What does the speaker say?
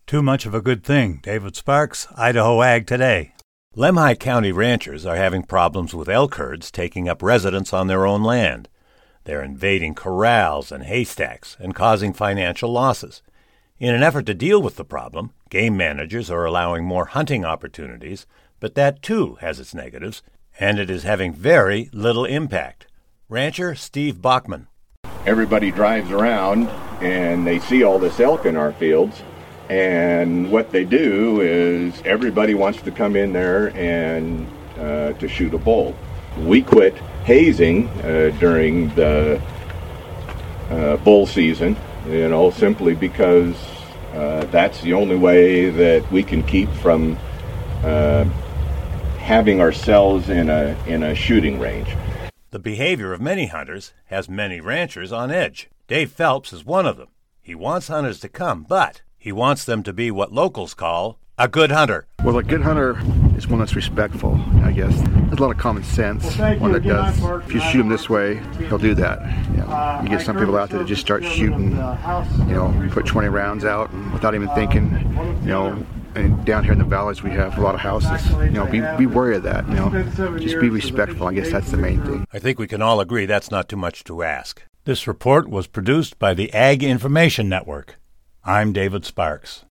Too much of a good thing. David Sparks, Idaho Ag Today. Lemhi County ranchers are having problems with elk herds taking up residence on their own land. They're invading corrals and haystacks and causing financial losses. In an effort to deal with the problem, game managers are allowing more hunting opportunities, but that too has its negatives, and it is having very little impact. Rancher Steve Bachman. Everybody drives around and they see all this elk in our fields, and what they do is everybody wants to come in there and to shoot a bull. We quit hazing during the bull season, simply because that's the only way that we can keep from having ourselves in a shooting range. The behavior of many hunters has many ranchers on edge. Dave Phelps is one of them. He wants hunters to come, but he wants them to be what locals call a good hunter. Well, a good hunter is one that's respectful, I guess. There's a lot of common sense. One that does, if you shoot him this way, he'll do that. You get some people out there that just start shooting, put 20 rounds out and without even thinking, and down here in the valleys we have a lot of houses. Be wary of that, Just be respectful. I guess that's the main thing. I think we can all agree that's not too much to ask. This report was produced by the Ag Information Network. I'm David Sparks.